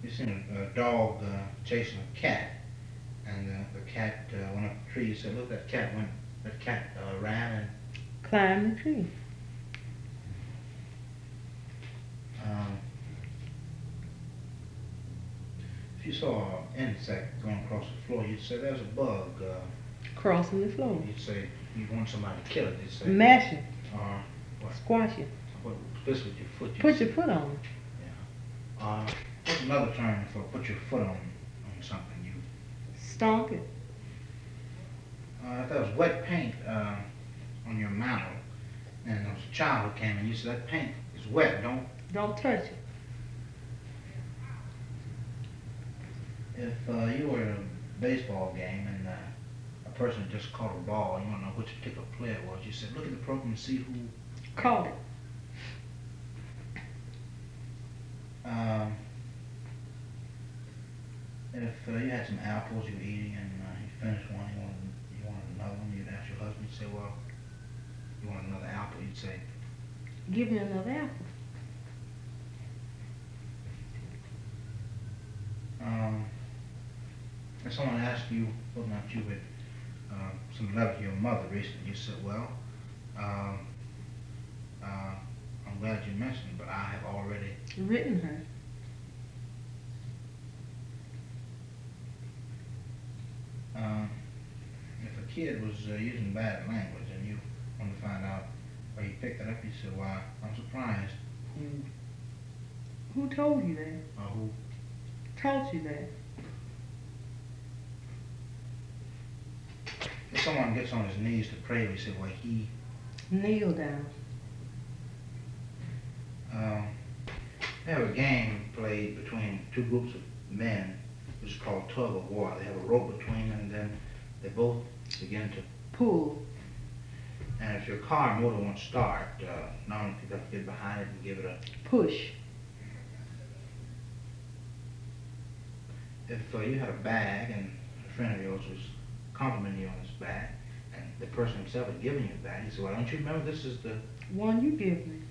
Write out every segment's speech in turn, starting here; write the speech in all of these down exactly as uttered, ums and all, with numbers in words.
You seen a, a dog uh, chasing a cat, and uh, the cat uh, went up the tree. You said, "Look, that cat went. That cat uh, ran and Climb the tree. um, if you saw an insect going across the floor, you'd say there's a bug. Uh, Crossing the floor. you'd say you want somebody to kill it. You'd say, Mash it. or what? Squash it. What? This with your foot. You'd Put say, your foot on it. yeah. Uh, what's another term for put your foot on on something? You. Stomp it. Uh, if there was wet paint uh, on your mantle, and there was a child who came in, you said that paint is wet. Don't. Don't touch it. If uh, you were at a baseball game and uh, a person just caught a ball, you want to know which particular player it was, you said, look at the program and see who. Caught it. Um, if uh, you had some apples you were eating and uh, you finished one, you wanted, you wanted another one, you'd ask your husband, you'd say, well, you want another apple? You'd say, Give me another apple. um, if someone asked you whether or not you had uh, some letter to your mother recently, you said, well, um, uh, I'm glad you mentioned it, but I have already. Written her. Um, if a kid was uh, using bad language and you wanted to find out where he picked it up, you said, "Why, I'm surprised." Who, Who told you that? or who? Taught you that? If someone gets on his knees to pray, we say, "Well, he." Kneel down. Um, they have a game played between two groups of men, which is called tug of war. They have a rope between them, and then they both begin to. Pull. And if your car motor won't start, uh, not only you got to get behind it and give it a. Push. If uh, you had a bag and a friend of yours was complimenting you on this bag, and the person himself had given you a bag, you said, "Well, don't you remember this is the." One you give me.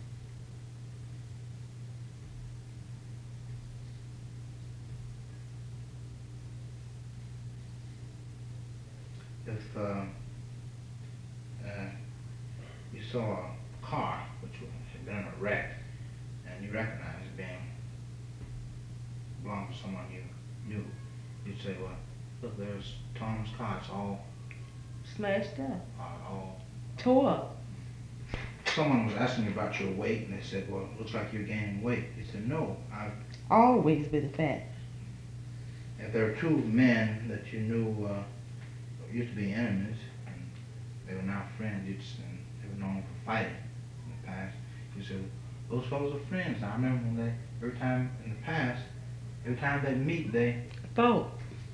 If uh, uh, you saw a car which had been in a wreck, and you recognized it being belonged to someone you knew, you'd say, "Well, look, there's Tom's car. It's all, Smashed up. uh, all." Tore up. Someone was asking you about your weight, and they said, "Well, it looks like you're gaining weight." You said, "No, I've." Always been fat. If there are two men that you knew uh, used to be enemies, and they were now friends, you'd, and they were known for fighting in the past, you said, "Those fellows are friends." Now, I remember when they, every time in the past, every time they meet, they. Fought.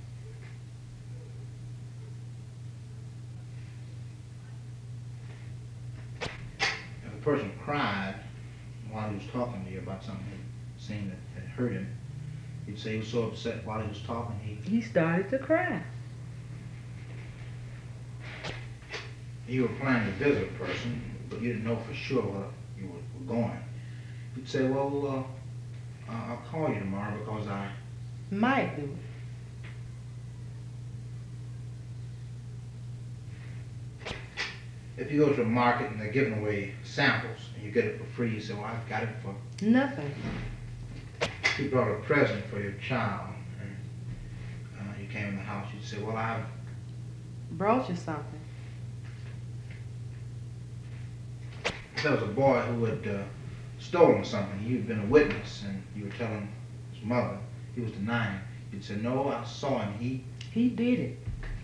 If a person cried while he was talking to you about something he'd seen that had hurt him, you'd say he was so upset while he was talking, he. He started to cry. You were planning to visit a person, but you didn't know for sure where you were, were going. You'd say, "Well, uh, I'll call you tomorrow because I." Might do it. If you go to a market and they're giving away samples and you get it for free, you say, "Well, I've got it for." Nothing. You brought a present for your child, and uh, you came in the house. You'd say, "Well, I've." Brought you something. If there was a boy who had uh, stolen something, you'd been a witness, and you were telling his mother, he was denying. You'd say, "No, I saw him. He." He did it.